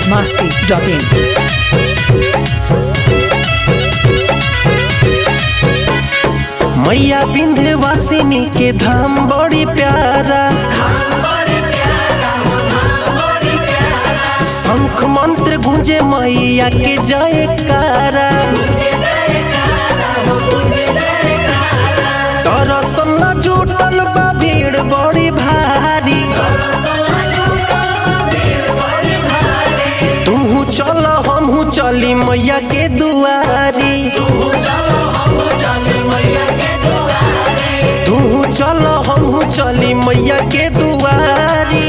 biharmasti.in मैया विंध्यवासिनी के धाम बड़ी प्यारा, शंख मंत्र गूंजे मैया के जयकारा। दरअसल जुटल बा भीड़ बड़ी भारी, तू चल हमहू चली मैया के दुआरी। तू चल हमहू चली मैया के दुआरी।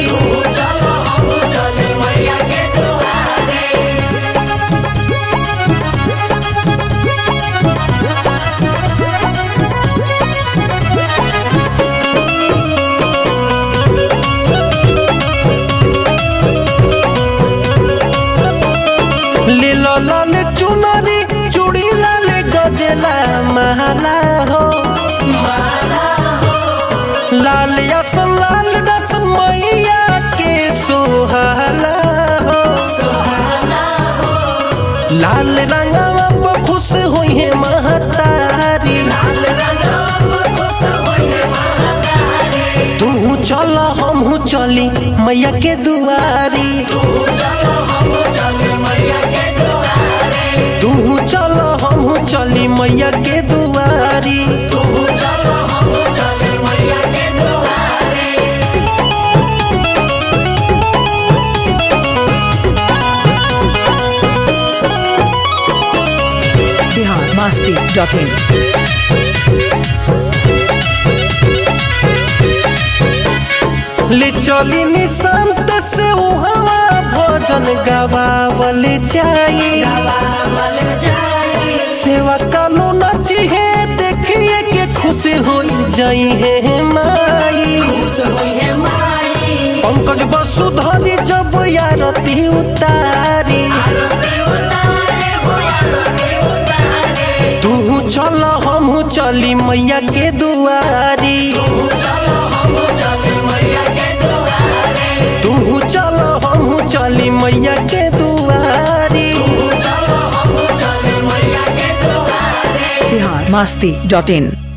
ले लो लाल चुनरी चूड़ी लाल गजला महला हो, लाल असन लाल दसन मैया के सोहला हो। लाल रंगवा पर खुश हुई है महतारी। तू चल हमहू चली मैया के दुआरी। तू चल हमहू चली मैया के दुआरी। biharmasti.in ले चली निशांत से उहवा भजन गवावल जाई। सेवा कालो नची है देखिए के खुश हो जाई है माई। पंकज वसुधरी जब आरती उतारी। तू चल हमहू चली मैया के दुआरी। तू चल हमहू चली मैया के दुआरी। biharmasti.in